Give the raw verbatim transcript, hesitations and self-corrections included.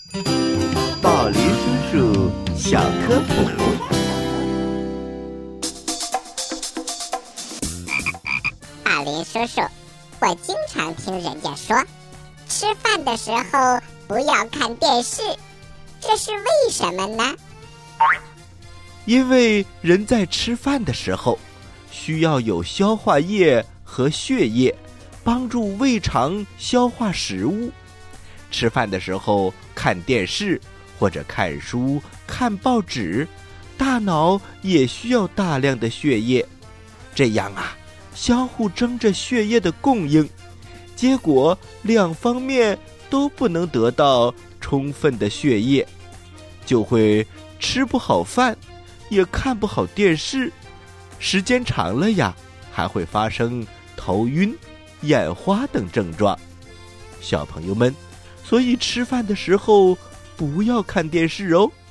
宝林叔叔小科普。 宝林叔叔，我经常听人家说，吃饭的时候不要看电视，这是为什么呢？ 因为人在吃饭的时候，需要有消化液和血液帮助胃肠消化食物。吃饭的时候看电视或者看书、看报纸，大脑也需要大量的血液，这样啊，相互争着血液的供应，结果两方面都不能得到充分的血液，就会吃不好饭，也看不好电视，时间长了呀，还会发生头晕、眼花等症状。小朋友们，所以吃饭的时候不要看电视哦。